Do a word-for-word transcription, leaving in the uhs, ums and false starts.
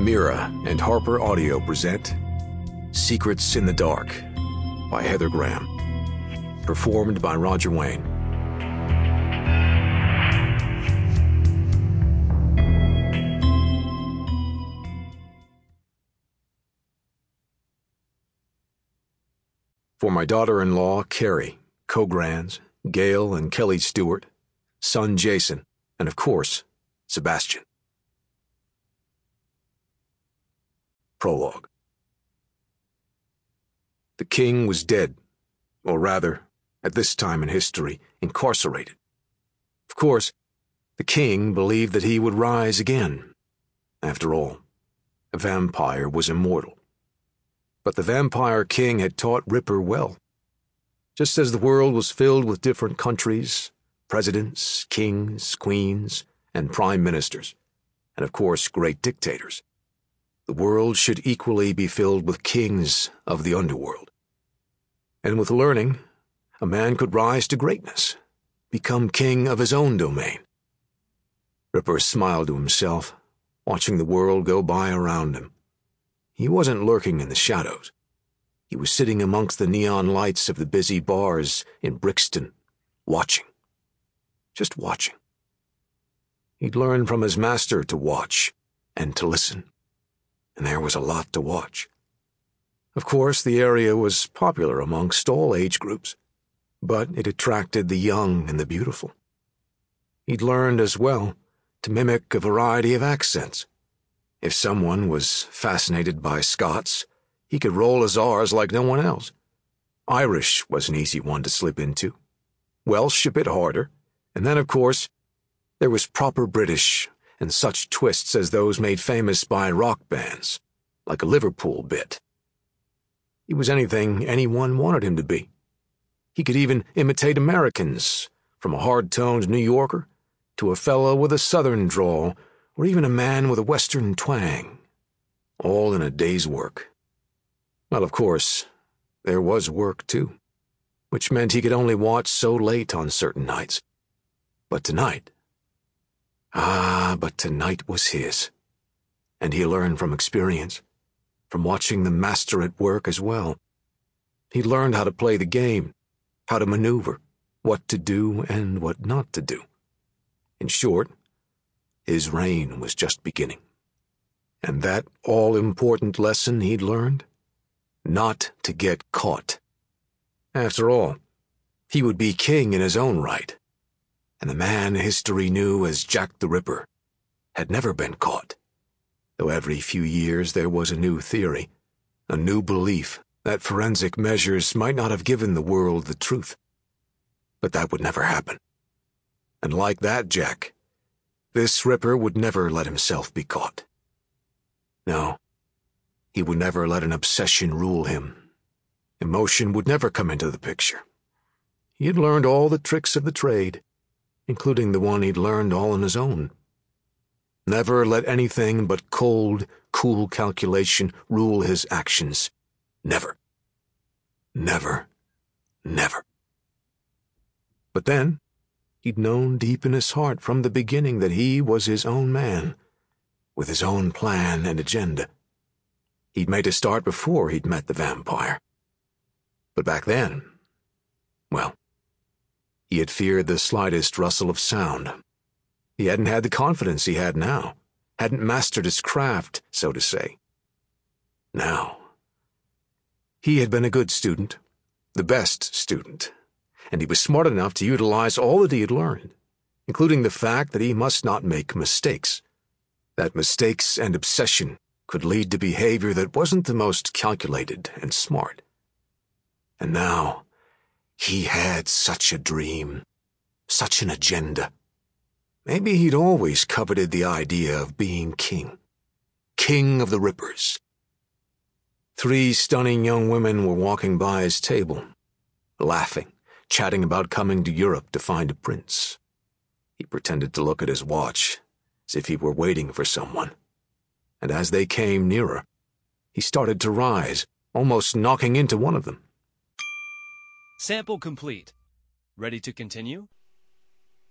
Mira and Harper Audio present Secrets in the Dark by Heather Graham. Performed by Roger Wayne. For my daughter-in-law, Carrie, co-grands, Gail and Kelly Stewart, son Jason, and of course, Sebastian. Prologue. The king was dead, or rather, at this time in history, incarcerated. Of course, the king believed that he would rise again. After all, a vampire was immortal. But the vampire king had taught Ripper well. Just as the world was filled with different countries, presidents, kings, queens, and prime ministers, and of course great dictators, the world should equally be filled with kings of the underworld. And with learning, a man could rise to greatness, become king of his own domain. Ripper smiled to himself, watching the world go by around him. He wasn't lurking in the shadows. He was sitting amongst the neon lights of the busy bars in Brixton, watching. Just watching. He'd learned from his master to watch and to listen. And there was a lot to watch. Of course, the area was popular amongst all age groups, but it attracted the young and the beautiful. He'd learned as well to mimic a variety of accents. If someone was fascinated by Scots, he could roll his R's like no one else. Irish was an easy one to slip into. Welsh a bit harder. And then, of course, there was proper British and such twists as those made famous by rock bands, like a Liverpool bit. He was anything anyone wanted him to be. He could even imitate Americans, from a hard-toned New Yorker to a fellow with a southern drawl, or even a man with a western twang, all in a day's work. Well, of course, there was work, too, which meant he could only watch so late on certain nights. But tonight, ah, but tonight was his. And he learned from experience, from watching the master at work as well. He learned how to play the game, how to maneuver, what to do and what not to do. In short, his reign was just beginning. And that all-important lesson he'd learned? Not to get caught. After all, he would be king in his own right. And the man history knew as Jack the Ripper had never been caught, though every few years there was a new theory, a new belief that forensic measures might not have given the world the truth. But that would never happen. And like that Jack, this Ripper would never let himself be caught. No, he would never let an obsession rule him. Emotion would never come into the picture. He had learned all the tricks of the trade, including the one he'd learned all on his own. Never let anything but cold, cool calculation rule his actions. Never. Never. Never. But then, he'd known deep in his heart from the beginning that he was his own man, with his own plan and agenda. He'd made a start before he'd met the vampire. But back then, well, he had feared the slightest rustle of sound. He hadn't had the confidence he had now, hadn't mastered his craft, so to say. Now, he had been a good student, the best student, and he was smart enough to utilize all that he had learned, including the fact that he must not make mistakes, that mistakes and obsession could lead to behavior that wasn't the most calculated and smart. And now, he had such a dream, such an agenda. Maybe he'd always coveted the idea of being king. King of the Rippers. Three stunning young women were walking by his table, laughing, chatting about coming to Europe to find a prince. He pretended to look at his watch, as if he were waiting for someone. And as they came nearer, he started to rise, almost knocking into one of them. Sample complete. Ready to continue?